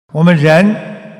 我们人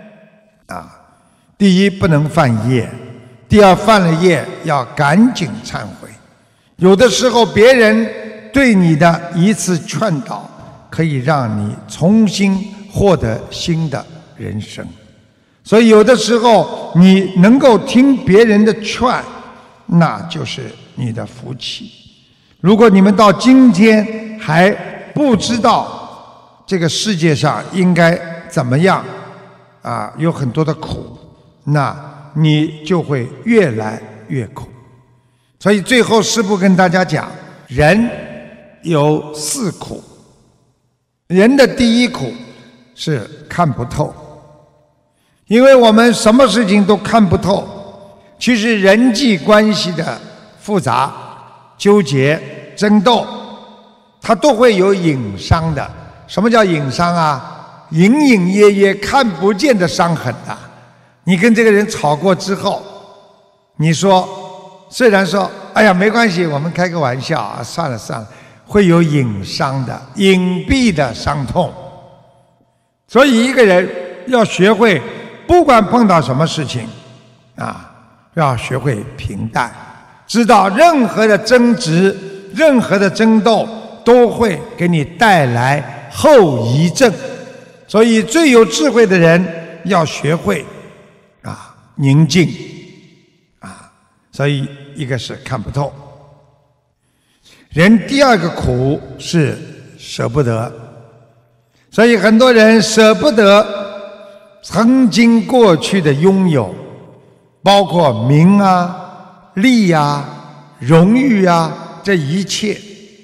第一不能犯业，第二犯了业要赶紧忏悔。有的时候别人对你的一次劝导，可以让你重新获得新的人生。所以有的时候你能够听别人的劝，那就是你的福气。如果你们到今天还不知道这个世界上应该怎么样有很多的苦，那你就会越来越苦。所以最后师父跟大家讲，人有4苦。人的第一苦是看不透，因为我们什么事情都看不透。其实人际关系的复杂、纠结、争斗，它都会有隐伤的。什么叫隐伤啊？隐隐约约看不见的伤痕啊。你跟这个人吵过之后，你说虽然说哎呀没关系，我们开个玩笑啊，算了算了，会有隐伤的、隐蔽的伤痛。所以一个人要学会，不管碰到什么事情要学会平淡，知道任何的争执、任何的争斗都会给你带来后遗症。所以最有智慧的人要学会宁静所以一个是看不透。人第二个苦是舍不得，所以很多人舍不得曾经过去的拥有，包括名利荣誉这一切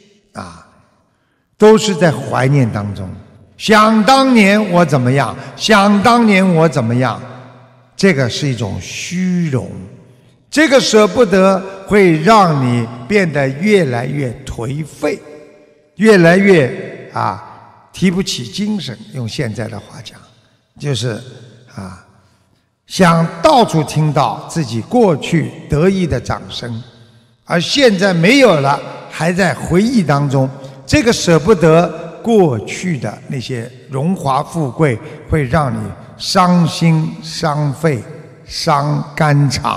都是在怀念当中。想当年我怎么样，想当年我怎么样，这个是一种虚荣。这个舍不得会让你变得越来越颓废，越来越提不起精神。用现在的话讲，就是想到处听到自己过去得意的掌声，而现在没有了，还在回忆当中。这个舍不得过去的那些荣华富贵，会让你伤心伤肺伤肝肠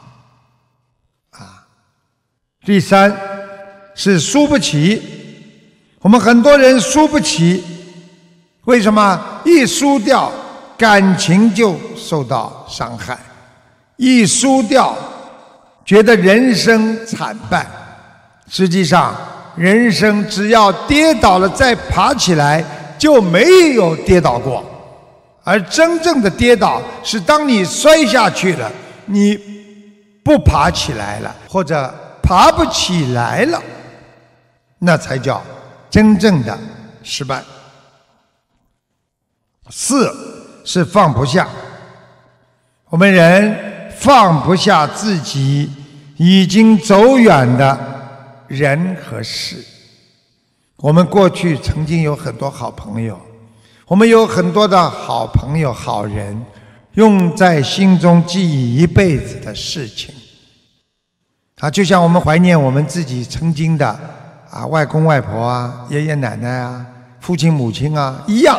第三是输不起。我们很多人输不起，为什么？一输掉感情就受到伤害，一输掉觉得人生惨败。实际上人生只要跌倒了再爬起来，就没有跌倒过。而真正的跌倒是当你摔下去了，你不爬起来了，或者爬不起来了，那才叫真正的失败。4是放不下。我们人放不下自己已经走远的人和事。我们过去曾经有很多好朋友，我们有很多的好朋友好人，用在心中记忆一辈子的事情就像我们怀念我们自己曾经的外公外婆爷爷奶奶父亲母亲一样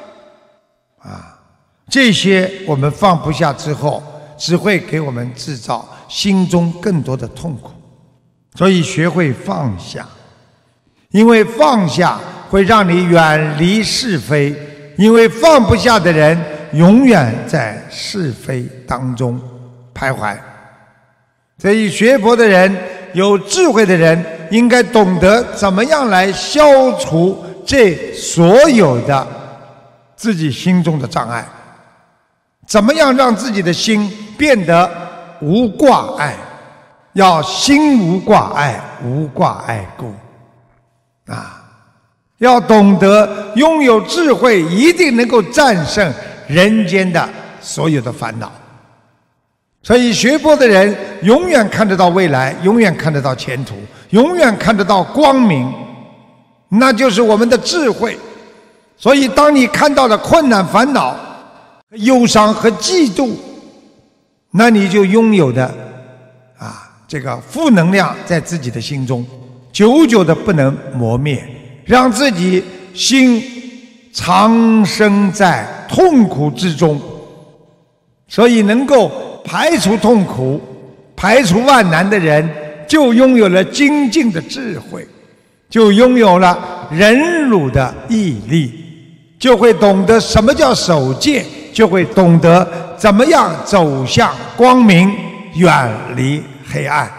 这些我们放不下之后，只会给我们制造心中更多的痛苦。所以学会放下，因为放下会让你远离是非，因为放不下的人永远在是非当中徘徊。所以学佛的人，有智慧的人，应该懂得怎么样来消除这所有的自己心中的障碍，怎么样让自己的心变得无挂碍。要心无挂碍，无挂碍故要懂得拥有智慧，一定能够战胜人间的所有的烦恼。所以学佛的人永远看得到未来，永远看得到前途，永远看得到光明，那就是我们的智慧。所以当你看到了困难、烦恼、忧伤和嫉妒，那你就拥有的这个负能量在自己的心中久久的不能磨灭，让自己心长生在痛苦之中，所以能够排除痛苦、排除万难的人，就拥有了精进的智慧，就拥有了忍辱的毅力，就会懂得什么叫守戒，就会懂得怎么样走向光明，远离黑暗。